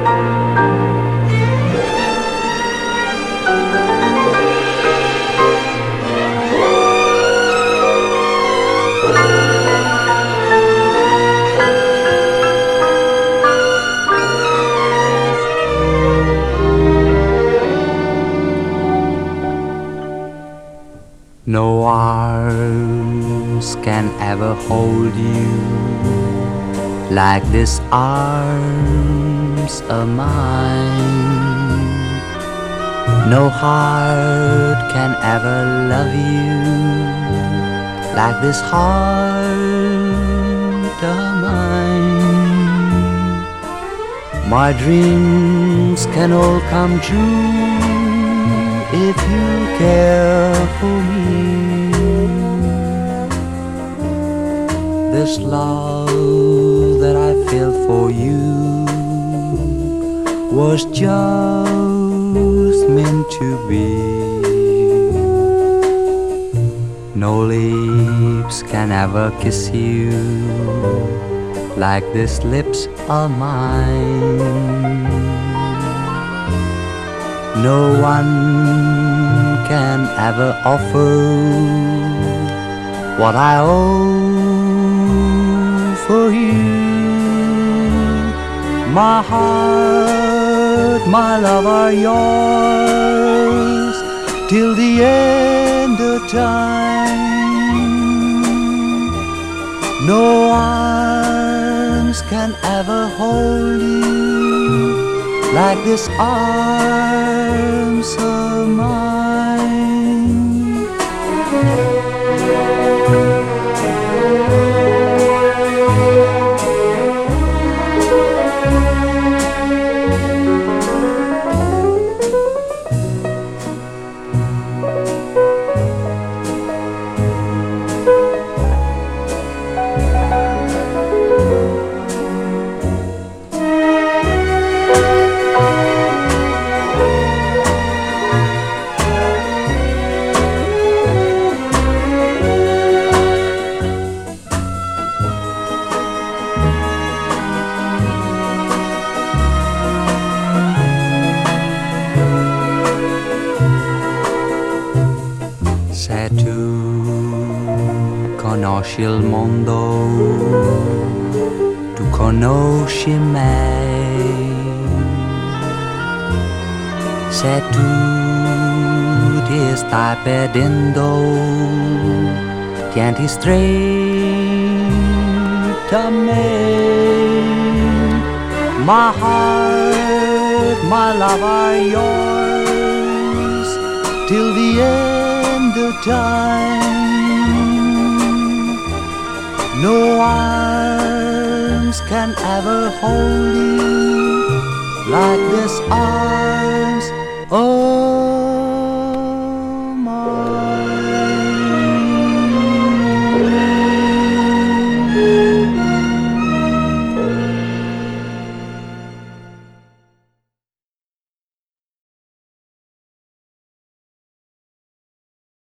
No arms can ever hold you like this arms of mine. No heart can ever love you like this heart of mine. My dreams can all come true if you care for me. This love that I feel for you was just meant to be. No lips can ever kiss you like these lips are mine. No one can ever offer what I owe for you. My heart, my love are yours till the end of time. No arms can ever hold you like this arms of mine. Se tu conosci il mondo, tu conosci me. Se tu ti stai perdendo, tienti stretta a me. My heart, my love are yours till the end of time. No arms can ever hold you like this arm